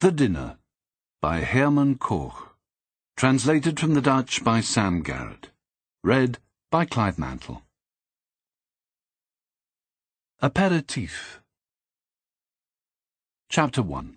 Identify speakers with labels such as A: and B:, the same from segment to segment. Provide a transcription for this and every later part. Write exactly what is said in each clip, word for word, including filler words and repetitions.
A: The Dinner by Herman Koch. Translated from the Dutch by Sam Garrett. Read by Clive Mantle. Aperitif. Chapter one.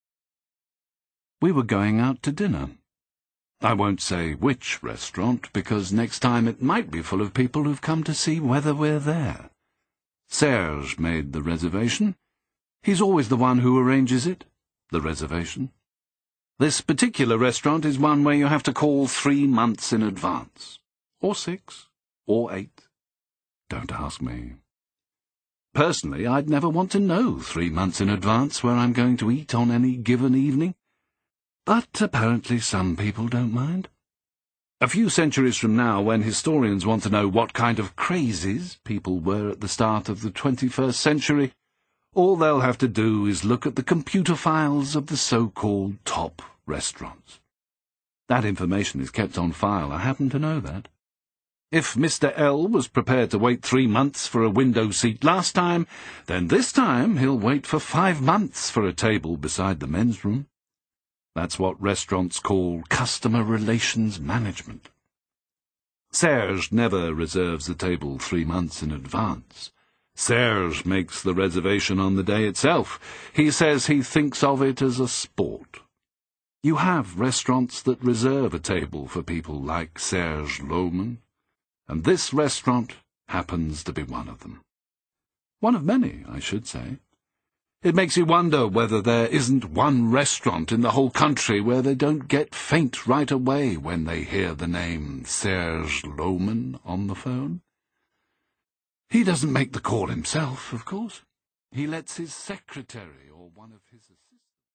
A: We were going out to dinner. I won't say which restaurant, because next time it might be full of people who've come to see whether we're there. Serge made the reservation. He's always the one who arranges it, the reservation. This particular restaurant is one where you have to call three months in advance. Or six. Or eight. Don't ask me. Personally, I'd never want to know three months in advance where I'm going to eat on any given evening. But apparently some people don't mind. A few centuries from now, when historians want to know what kind of crazies people were at the start of the twenty-first century, all they'll have to do is look at the computer files of the so-called top restaurants. That information is kept on file. I happen to know that. If Mister L was prepared to wait three months for a window seat last time, then this time he'll wait for five months for a table beside the men's room. That's what restaurants call customer relations management. Serge never reserves a table three months in advance. Serge makes the reservation on the day itself. He says he thinks of it as a sport. You have restaurants that reserve a table for people like Serge Lohmann, and this restaurant happens to be one of them. One of many, I should say. It makes you wonder whether there isn't one restaurant in the whole country where they don't get faint right away when they hear the name Serge Lohmann on the phone. He doesn't make the call himself, of course. He lets his secretary or one of his assistants